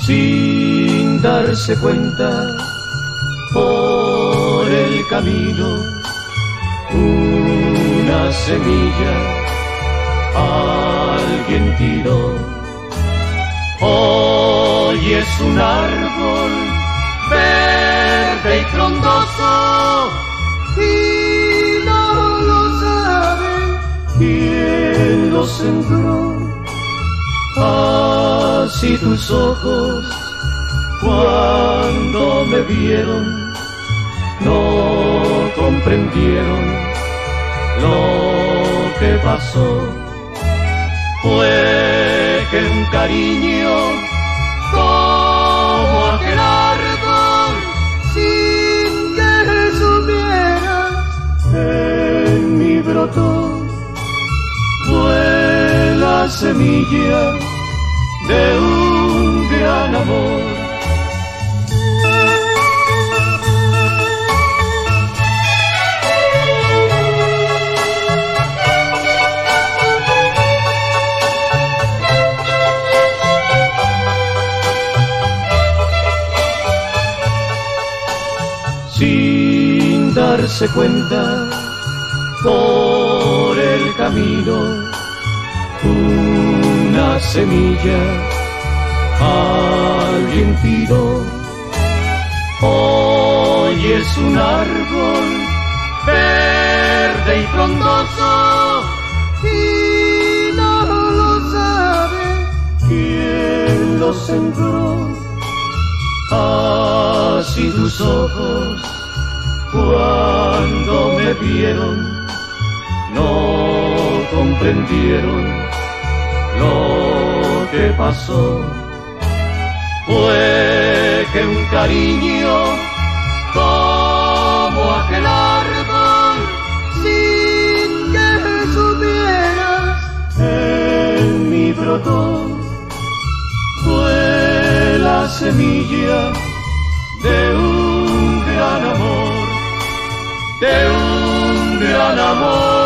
sin darse cuenta, por el camino, una semilla alguien tiró. Hoy es un árbol verde y frondoso, y no lo sabe quién lo sembró. Así tus ojos, cuando me vieron, no comprendieron lo que pasó. Fue que un cariño como aquel árbol, sin que supieras, en mí brotó. Fue la semilla de un gran amor. Sin darse cuenta, por el camino, una semilla alguien tiró. Hoy es un árbol verde y frondoso, y no lo sabe quién lo sembró. Así tus ojos, cuando me vieron, no comprendieron lo que pasó. Fue que un cariño como aquel árbol, sin que supieras, en mí brotó. Fue la semilla de un gran amor, de un gran amor.